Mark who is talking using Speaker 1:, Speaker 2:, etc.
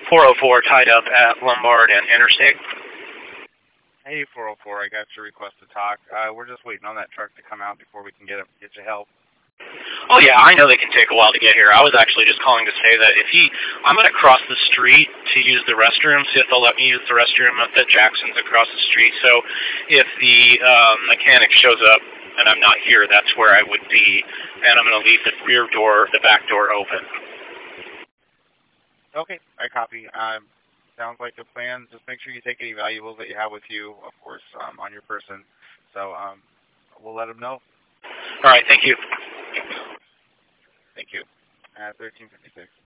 Speaker 1: 404 tied up at Lombard and Interstate.
Speaker 2: Hey, 404, I got your request to talk. We're just waiting on that truck to come out before we can get you help.
Speaker 1: Oh yeah, I know they can take a while to get here. I was actually just calling to say that I'm going to cross the street to use the restroom, see if they'll let me use the restroom at the Jacksons across the street. So if the mechanic shows up and I'm not here, that's where I would be, and I'm going to leave the back door open.
Speaker 2: Okay, I copy. Sounds like a plan. Just make sure you take any valuables that you have with you, of course, on your person. So we'll let them know.
Speaker 1: All right, thank you.
Speaker 2: Thank you. 1356.